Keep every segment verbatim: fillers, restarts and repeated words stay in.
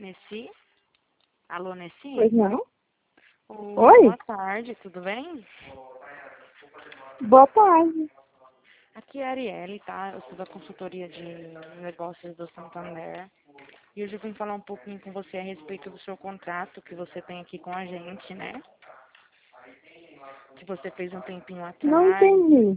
Nessi? Alô, Nessi? Pois não? Oi, Oi? boa tarde, tudo bem? Boa tarde. Aqui é a Arielle, tá? Eu sou da consultoria de negócios do Santander. E hoje eu vim falar um pouquinho com você a respeito do seu contrato que você tem aqui com a gente, né? Que você fez um tempinho Não atrás. entendi.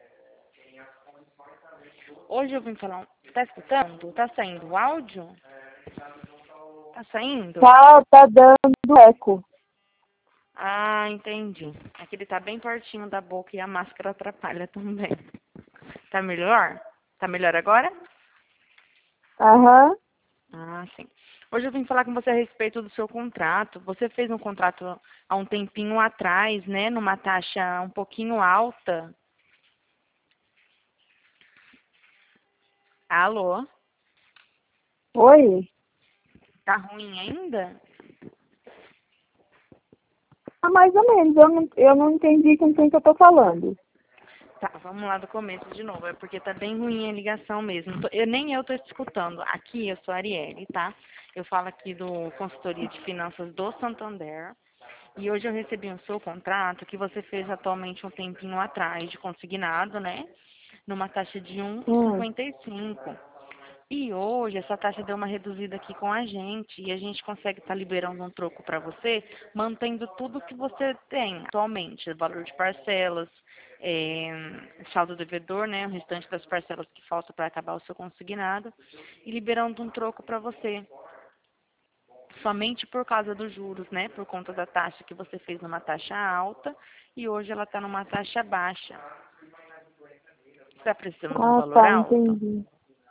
Hoje eu vim falar... um- Tá escutando? Tá saindo o áudio? Tá saindo? Tá, tá dando eco. Ah, entendi. Aqui ele tá bem pertinho da boca e a máscara atrapalha também. Tá melhor? Tá melhor agora? Aham. Ah, sim. Hoje eu vim falar com você a respeito do seu contrato. Você fez um contrato há um tempinho atrás, né? Numa taxa um pouquinho alta. Alô? Oi? Tá ruim ainda? Ah, mais ou menos. Eu não, eu não entendi com quem que eu tô falando. Tá, vamos lá do começo de novo. É porque tá bem ruim a ligação mesmo. Tô- Eu, nem eu tô te escutando. Aqui eu sou a Arielle, tá? Eu falo aqui do consultoria de finanças do Santander. E hoje eu recebi o seu contrato que você fez atualmente um tempinho atrás de consignado, né? Numa taxa de um vírgula Hum. cinquenta e cinco. E hoje essa taxa deu uma reduzida aqui com a gente e a gente consegue estar liberando um troco para você, mantendo tudo que você tem atualmente, valor de parcelas, é, saldo devedor, né, o restante das parcelas que faltam para acabar o seu consignado, e liberando um troco para você. Somente por causa dos juros, né, por conta da taxa que você fez numa taxa alta e hoje ela está numa taxa baixa. Você está precisando de um Ah, valor tá, alto? entendi.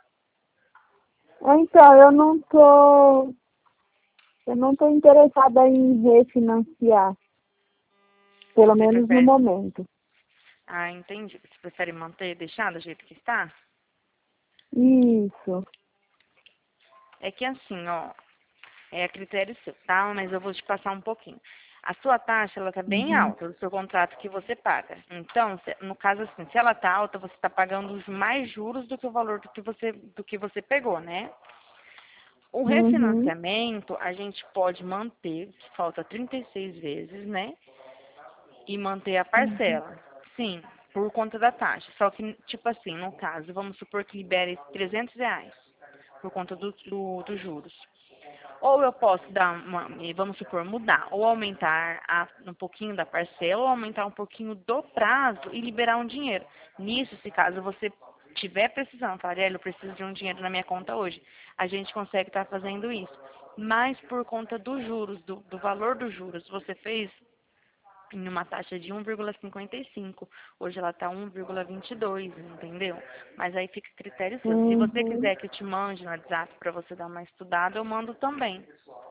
Então, eu não tô... Eu não tô interessada em refinanciar. Pelo Você menos no prefere... momento. Ah, entendi. Você prefere manter, deixar do jeito que está? Isso. É que assim, ó, é a critério seu, tá? Mas eu vou te passar um pouquinho. A sua taxa, ela tá bem Uhum. alta do seu contrato que você paga. Então, se- no caso assim, se ela tá alta, você está pagando os mais juros do que o valor do que você, do que você pegou, né? O Uhum. refinanciamento, a gente pode manter, que falta trinta e seis vezes, né? E manter a Uhum. parcela. Sim, por conta da taxa. Só que, tipo assim, no caso, vamos supor que libere trezentos reais por conta do, do, dos juros. Ou eu posso dar uma, e vamos supor, mudar, ou aumentar a, um pouquinho da parcela, ou aumentar um pouquinho do prazo e liberar um dinheiro. Nisso, se caso você tiver precisando, falar, Arielle, eu preciso de um dinheiro na minha conta hoje, a gente consegue estar fazendo isso. Mas por conta dos juros, do, do valor dos juros, você fez em uma taxa de um vírgula cinquenta e cinco. Hoje ela está um vírgula vinte e dois, entendeu? Mas aí fica a critério seu. Se você Uhum. quiser que eu te mande no WhatsApp para você dar uma estudada, eu mando também.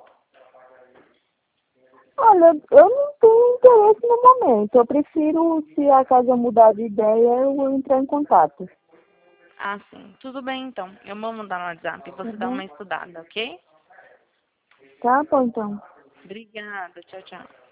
Olha, eu não tenho interesse no momento. Eu prefiro, se a casa mudar de ideia, eu entrar em contato. Ah, sim. Tudo bem, então. Eu vou mandar no WhatsApp e você dá Uhum. uma estudada, ok? Tá bom, então. Obrigada. Tchau, tchau.